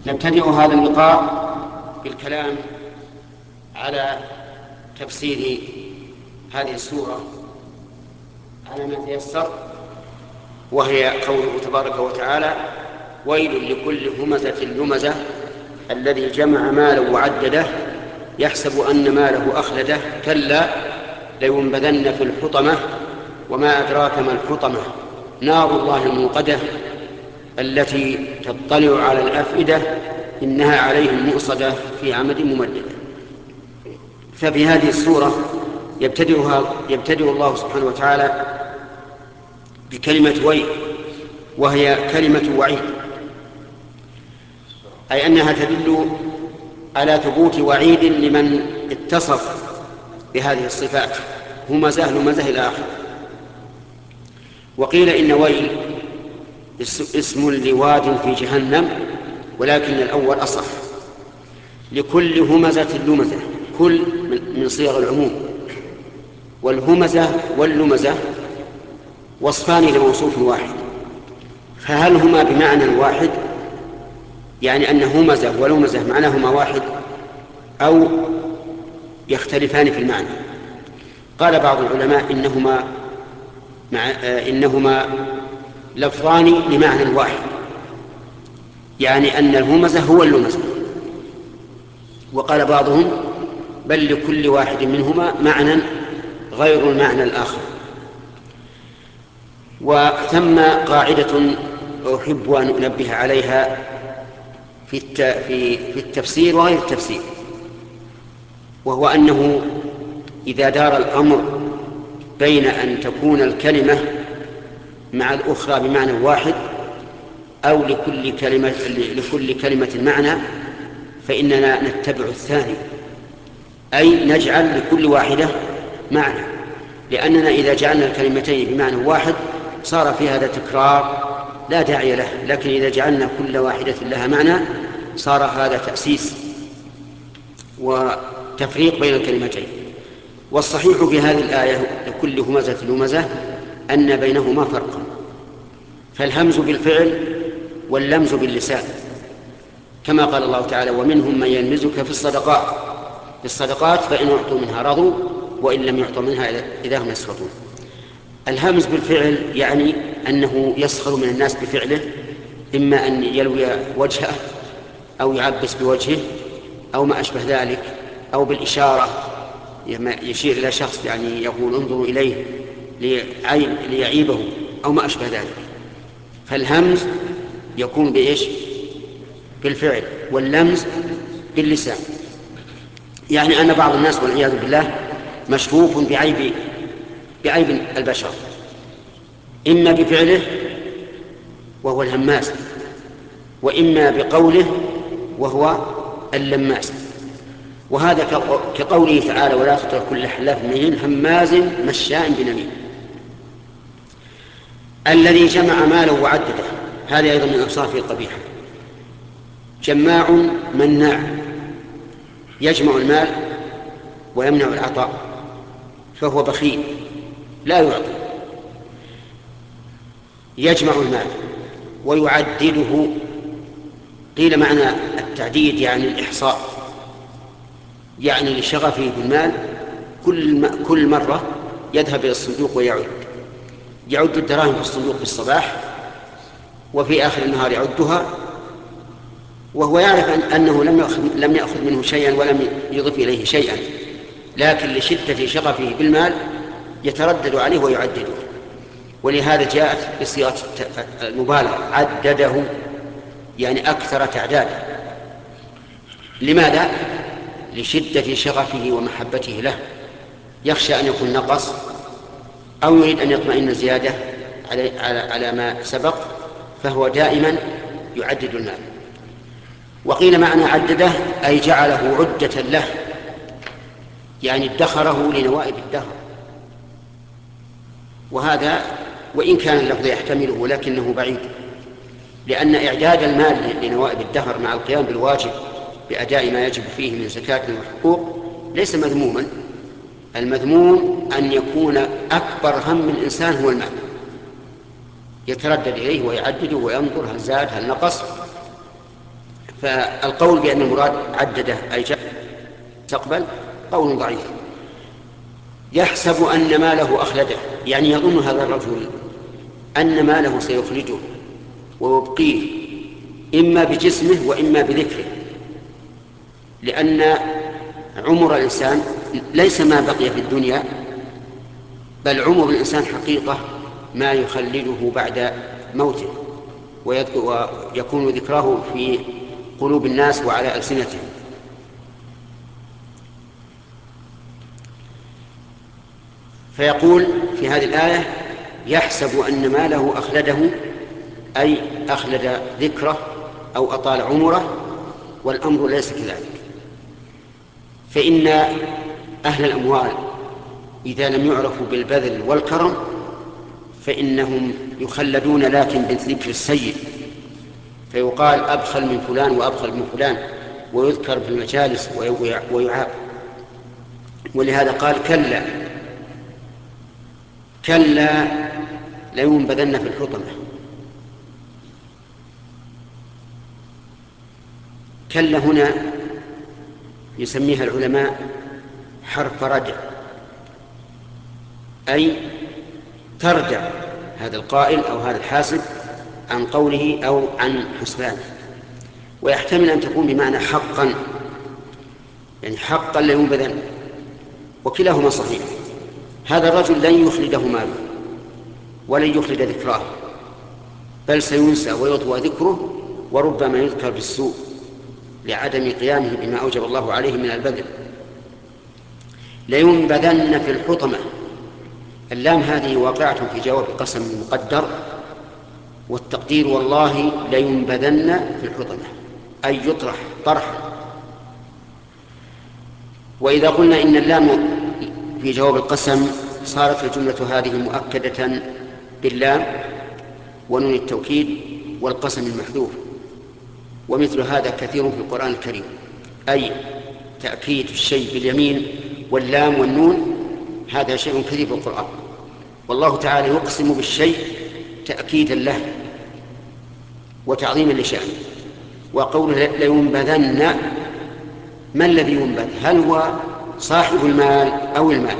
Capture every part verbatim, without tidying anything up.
نبتدئ هذا اللقاء بالكلام على تفسير هذه السورة على ما تيسر، وهي قوله تبارك وتعالى: ويل لكل همزة لمزة الذي جمع مالا وعدده يحسب أن ماله أخلده كلا لينبذن في الحطمة وما أدراك ما الحطمة نار الله الموقدة التي تطلع على الأفئدة إنها عليهم مؤصدة في عمد ممددة. ففي هذه السورة يبتدئها يبتدئ الله سبحانه وتعالى بكلمة ويل، وهي كلمة وعيد، أي أنها تدل على ثبوت وعيد لمن اتصف بهذه الصفات، همزة لمزة إلى آخره. وقيل إن ويل اسم لواد في جهنم، ولكن الأول أصح، لكل همزة لمزة، كل من صيغ العموم، والهمزة واللمزة وصفان لموصوف واحد، فهل هما بمعنى واحد، يعني أن همزة ولمزة معناهما واحد، أو يختلفان في المعنى؟ قال بعض العلماء إنهما مع إنهما لفظان لمعنى واحد، يعني أن الهمزة هو اللمزة. وقال بعضهم بل لكل واحد منهما معنى غير المعنى الآخر. وثم قاعدة أحب أن أنبه عليها في في التفسير وغير التفسير، وهو أنه إذا دار الأمر بين أن تكون الكلمة مع الأخرى بمعنى واحد أو لكل كلمة لكل كلمة معنى، فإننا نتبع الثاني، أي نجعل لكل واحدة معنى، لأننا إذا جعلنا الكلمتين بمعنى واحد صار في هذا تكرار لا داعي له، لكن إذا جعلنا كل واحدة لها معنى صار هذا تأسيس وتفريق بين الكلمتين. والصحيح في هذه الآية لكل همزة لمزة أن بينهما فرقا، فالهمز بالفعل واللمز باللسان، كما قال الله تعالى: ومنهم من يلمزك في الصدقات في الصدقات فإن أعطوا منها رضوا وإن لم يعطوا منها إذا هم يسخطون. الهمز بالفعل يعني أنه يسخر من الناس بفعله، إما أن يلوي وجهه أو يعبس بوجهه أو ما أشبه ذلك، أو بالإشارة يشير إلى شخص يعني يقول انظروا إليه ليعيبه أو ما أشبه ذلك. فالهمز يكون بإيش؟ بالفعل، واللمز باللسان. يعني أن بعض الناس والعياذ بالله مشفوف بعيب بعيب البشر، إما بفعله وهو الهماس، وإما بقوله وهو اللماس. وهذا كقوله تعالى: ولا تطع كل حلاف مهين هماز مشاء بنميم. الذي جمع ماله وعدده، هذا أيضا من أوصافه القبيحة، جماع مناع، يجمع المال ويمنع العطاء، فهو بخيل لا يعطي. يجمع المال ويعدده، قيل معنى التعديد يعني الإحصاء، يعني لشغفه بالمال كل كل مرة يذهب إلى الصندوق ويعد يعد الدراهم في الصندوق بالصباح، وفي آخر النهار يعدها، وهو يعرف أنه لم يأخذ, لم يأخذ منه شيئا ولم يضف إليه شيئا، لكن لشدة شغفه بالمال يتردد عليه ويعدده. ولهذا جاءت بصيغة المبالغة عدده، يعني أكثر تعدادا. لماذا؟ لشدة شغفه ومحبته له، يخشى أن يكون نقص أو يريد أن يطمئن زيادة على, على, على ما سبق، فهو دائما يعدد المال. وقيل معنى عدده أي جعله عدة له، يعني ادخره لنوائب الدهر. وهذا وإن كان اللفظ يحتمله ولكنه بعيد، لأن إعداد المال لنوائب الدهر مع القيام بالواجب بأداء ما يجب فيه من زكاة وحقوق ليس مذموما. المذموم أن يكون أكبر هم الإنسان هو المال، يتردد إليه ويعدده وينظر هل زاد هل نقص. فالقول بأن المراد عدده أي جاء تقبل قول ضعيف. يحسب أن ماله أخلده، يعني يظن هذا الرجل أن ماله سيخلده ويبقيه إما بجسمه وإما بذكره، لأن عمر الإنسان ليس ما بقي في الدنيا، بل عمر الإنسان حقيقة ما يخلده بعد موته ويكون ذكراه في قلوب الناس وعلى ألسنتهم. فيقول في هذه الآية يحسب أن ماله أخلده، أي أخلد ذكره أو أطال عمره، والأمر ليس كذلك. فإن أهل الأموال إذا لم يعرفوا بالبذل والكرم فإنهم يخلدون لكن بالذكر السيء، فيقال أبخل من فلان وأبخل من فلان، ويذكر في المجالس ويعاب. ولهذا قال كلا كلا لينبذن في الحطمة. كلا هنا يسميها العلماء حرف ردع، أي تردع هذا القائل أو هذا الحاسب عن قوله أو عن حسبانه، ويحتمل أن تكون بمعنى حقا، يعني حقا لينبذن، وكلاهما صحيح. هذا الرجل لن يخلده ماله ولن يخلد ذكراه، بل سينسى ويطوى ذكره، وربما يذكر بالسوء لعدم قيامه بما أوجب الله عليه من البذل. لينبذن في الحطمة، اللام هذه واقعة في جواب قسم مقدر، والتقدير والله لينبذن في الحطمة أي يطرح طرحا. وإذا قلنا إن اللام في جواب القسم صارت الجملة هذه مؤكدة باللام ونون التوكيد والقسم المحذوف، ومثل هذا كثير في القرآن الكريم، أي تأكيد الشيء باليمين واللام والنون، هذا شيء كثير في القرآن. والله تعالى يقسم بالشيء تأكيدا له وتعظيما لشأنه. وقوله لينبذن، ما الذي ينبذ؟ هل هو صاحب المال أو المال؟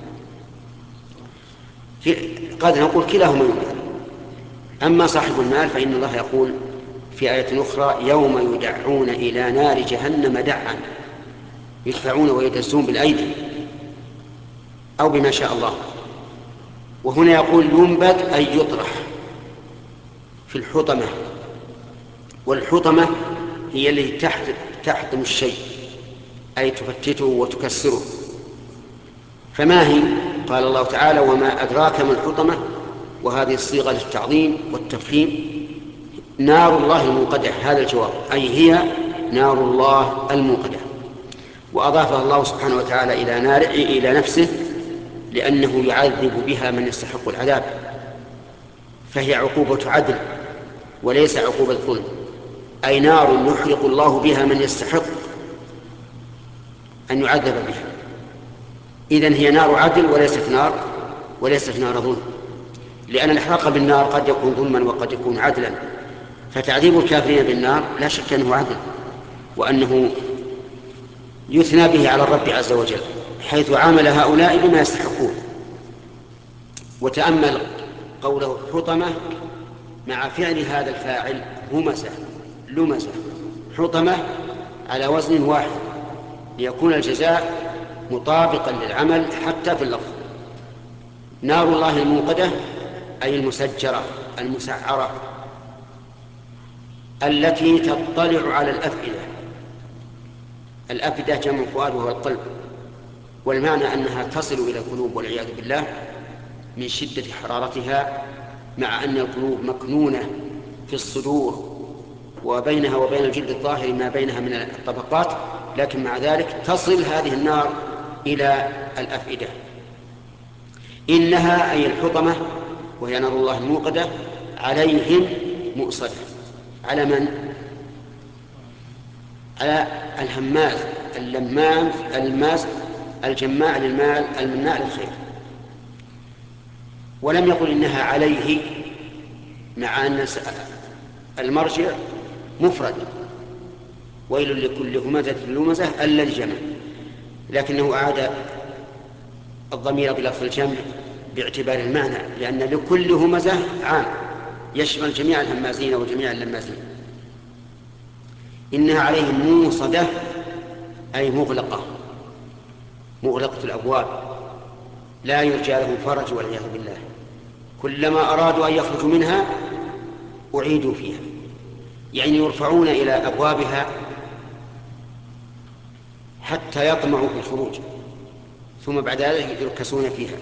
قد نقول كلاهما ينبذ. أما صاحب المال فإن الله يقول في آية أخرى يوم يدعون إلى نار جهنم دعا، يدفعون ويدسون بالأيدي أو بما شاء الله. وهنا يقول ينبذ أي يطرح في الحطمة، والحطمة هي التي تحطم الشيء أي تفتته وتكسره. فما هي؟ قال الله تعالى وما أدراك ما الحطمة، وهذه الصيغة للتعظيم والتفخيم. نار الله الموقدة، هذا الجواب، أي هي نار الله الموقدة. وأضافها الله سبحانه وتعالى إلى نار إلى نفسه لأنه يعذب بها من يستحق العذاب، فهي عقوبة عدل وليس عقوبة ظلم، أي نار يحرق الله بها من يستحق أن يعذب بها. إذن هي نار عدل وليست نار وليست نار ظلم، لأن الإحراق بالنار قد يكون ظلما وقد يكون عدلا. فتعذيب الكافرين بالنار لا شك أنه عدل، وأنه يثنى به على الرب عز وجل حيث عامل هؤلاء بما يستحقون. وتأمل قوله حطمة مع فعل هذا الفاعل همزة لمزة، حطمة على وزن واحد ليكون الجزاء مطابقا للعمل حتى في اللفظ. نار الله الموقدة أي المسجرة المسعرة التي تطلع على الأفئدة. الأفئدة جمع فؤاد وهو القلب، والمعنى أنها تصل إلى القلوب والعياذ بالله من شدة حرارتها، مع أن القلوب مكنونة في الصدور وبينها وبين الجلد الظاهر ما بينها من الطبقات، لكن مع ذلك تصل هذه النار إلى الأفئدة. إنها أي الحطمة وهي نار الله الموقدة عليهم مؤصدة. على من؟ على الهماز اللمام الماس الجماع للمال المناع للخير. ولم يقل إنها عليه، مع أن المرجع مفرد ويل لكل همزة لمزة الذي جمع، لكنه أعاد الضمير بلفظ الجمع باعتبار المعنى، لأن لكل همزة عام يشمل جميع الهمازين وجميع اللمازين. إنها عليهم موصدة أي مغلقة، مغلقة الأبواب، لا يرجى لهم فرج والعياذ بالله، كلما أرادوا أن يخرجوا منها أعيدوا فيها، يعني يرفعون إلى أبوابها حتى يطمعوا في الخروج، ثم بعد ذلك يركسون فيها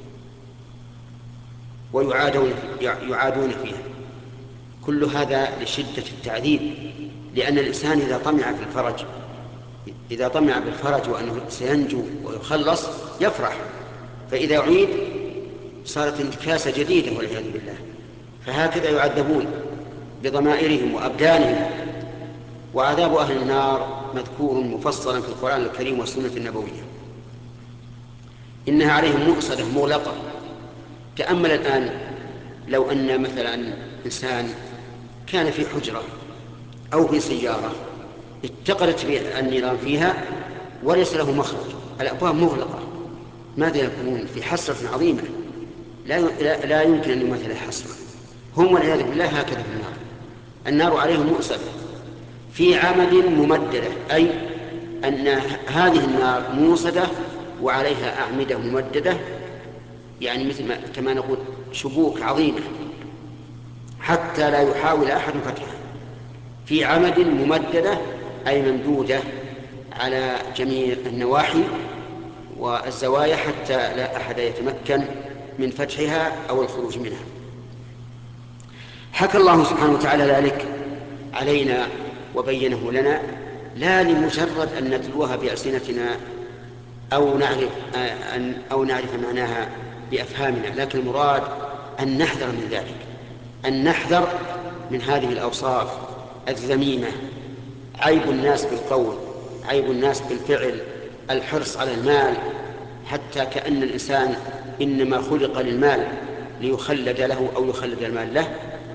ويعادون يعادون فيها. كل هذا لشدة التعذيب، لأن الإنسان إذا طمع في الفرج إذا طمع بالفرج وأنه سينجو ويخلص يفرح، فإذا أعيد صارت انتكاسة جديدة والعياذ بالله. فهكذا يعذبون بضمائرهم وأبدانهم. وعذاب أهل النار مذكور مفصلا في القرآن الكريم والسنة النبوية. إنها عليهم مؤصدة مغلقة. تأمل الآن لو أن مثلا إنسان كان في حجرة أو في سيارة اتقلت النيران فيها وليس له مخرج، الأبواب مغلقة، ماذا يكون؟ في حسرة عظيمة لا لا يمكن أن يمثل حسرة. هم والعياذ بالله هكذا في النار. النار عليهم مؤصدة في عمد ممددة، أي أن هذه النار موصدة وعليها أعمدة ممددة، يعني مثل ما كما نقول شبوك عظيمة حتى لا يحاول أحد فتحها، في عمد ممددة أي ممدودة على جميع النواحي والزوايا حتى لا أحد يتمكن من فتحها أو الخروج منها. حكى الله سبحانه وتعالى ذلك علينا وبينه لنا لا لمجرد أن نتلوها بألسنتنا أو نعرف, أو نعرف معناها بأفهامنا، لكن المراد أن نحذر من ذلك، أن نحذر من هذه الأوصاف الذميمة، عيب الناس بالقول، عيب الناس بالفعل، الحرص على المال، حتى كأن الإنسان إنما خلق للمال ليخلد له أو يخلد المال له.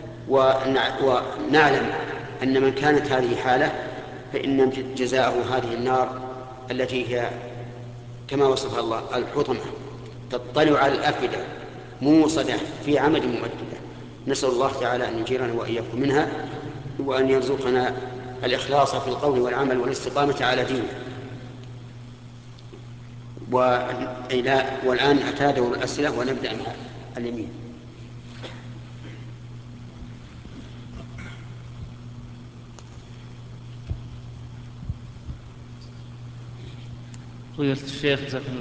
ونعلم أن من كانت هذه حالة فإن جزاءه هذه النار التي هي كما وصفها الله الحطمة، تطلع على الأفئدة موصدة في عمد ممددة. نسأل الله تعالى أن يجيرنا وإياكم منها، وأن يرزقنا الإخلاص في القول والعمل والاستقامة على دينه. والآن أتى دور الأسئلة ونبدأ مع اليمين. فضيلة الشيخ جزاكم